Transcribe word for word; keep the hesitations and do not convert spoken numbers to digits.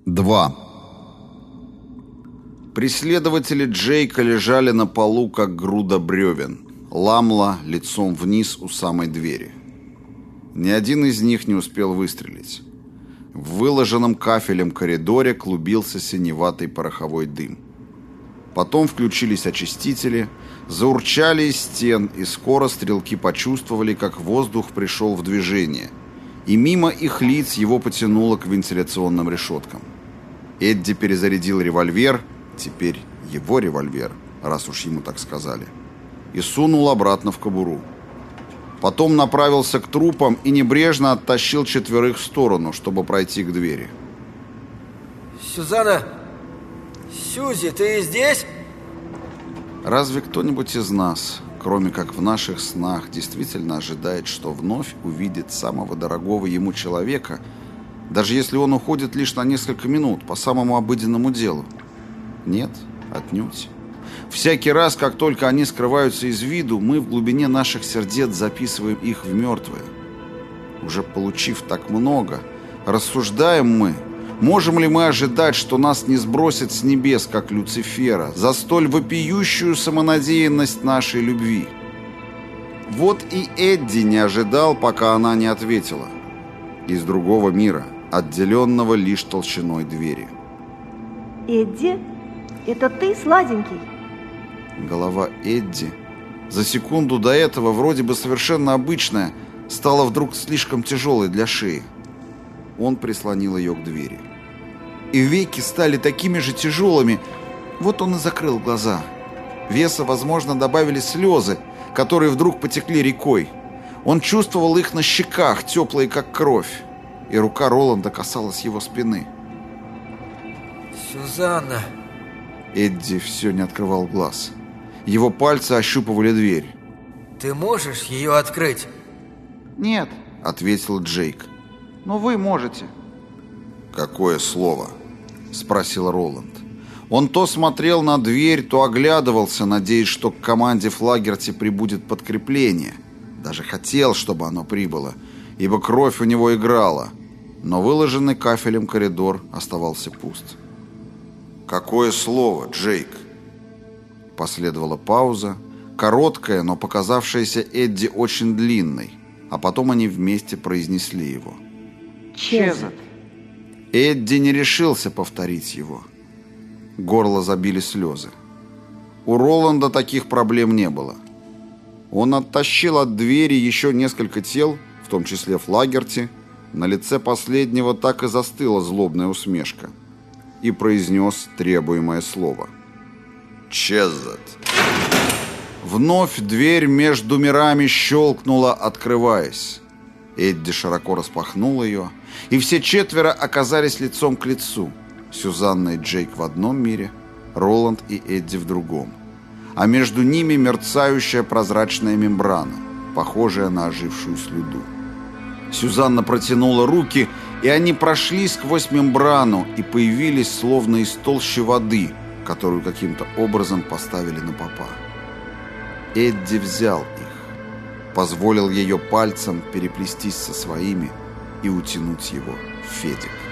два. Преследователи Джейка лежали на полу, как груда бревен. Ламла лицом вниз у самой двери. Ни один из них не успел выстрелить. В выложенном кафелем коридоре клубился синеватый пороховой дым. Потом включились очистители, заурчали из стен, и скоро стрелки почувствовали, как воздух пришел в движение, и мимо их лиц его потянуло к вентиляционным решеткам. Эдди перезарядил револьвер, теперь его револьвер, раз уж ему так сказали, и сунул обратно в кобуру. Потом направился к трупам и небрежно оттащил четверых в сторону, чтобы пройти к двери. Сюзанна! Сюзи, ты здесь? Разве кто-нибудь из нас, кроме как в наших снах, действительно ожидает, что вновь увидит самого дорогого ему человека, даже если он уходит лишь на несколько минут по самому обыденному делу? Нет, отнюдь. Всякий раз, как только они скрываются из виду, мы в глубине наших сердец записываем их в мертвые. Уже получив так много, рассуждаем мы, можем ли мы ожидать, что нас не сбросят с небес, как Люцифера, за столь вопиющую самонадеянность нашей любви? Вот и Эдди не ожидал, пока она не ответила. Из другого мира, отделенного лишь толщиной двери. Эдди, это ты, сладенький? Голова Эдди, за секунду до этого вроде бы совершенно обычная, стала вдруг слишком тяжелой для шеи. Он прислонил ее к двери. И веки стали такими же тяжелыми. Вот он и закрыл глаза. Веса, возможно, добавили слезы, которые вдруг потекли рекой. Он чувствовал их на щеках, теплые как кровь. И рука Роланда касалась его спины. Сюзанна! Эдди все не открывал глаз. Его пальцы ощупывали дверь. Ты можешь ее открыть? «Нет», — ответил Джейк. «Но вы можете». «Какое слово?» — спросил Роланд. Он то смотрел на дверь, то оглядывался, надеясь, что к команде Флагерти прибудет подкрепление. Даже хотел, чтобы оно прибыло, ибо кровь у него играла. Но выложенный кафелем коридор оставался пуст. «Какое слово, Джейк?» Последовала пауза, короткая, но показавшаяся Эдди очень длинной, а потом они вместе произнесли его. Чезет. Эдди не решился повторить его. Горло забили слезы. У Роланда таких проблем не было. Он оттащил от двери еще несколько тел, в том числе Флагерти. На лице последнего так и застыла злобная усмешка. И произнес требуемое слово. «Чезет». Вновь дверь между мирами щелкнула, открываясь. Эдди широко распахнул ее, и все четверо оказались лицом к лицу. Сюзанна и Джейк в одном мире, Роланд и Эдди в другом. А между ними мерцающая прозрачная мембрана, похожая на ожившую слюду. Сюзанна протянула руки, и они прошли сквозь мембрану и появились словно из толщи воды, которую каким-то образом поставили на попа. Эдди взял их, позволил ее пальцем переплестись со своими и утянуть его в Федик.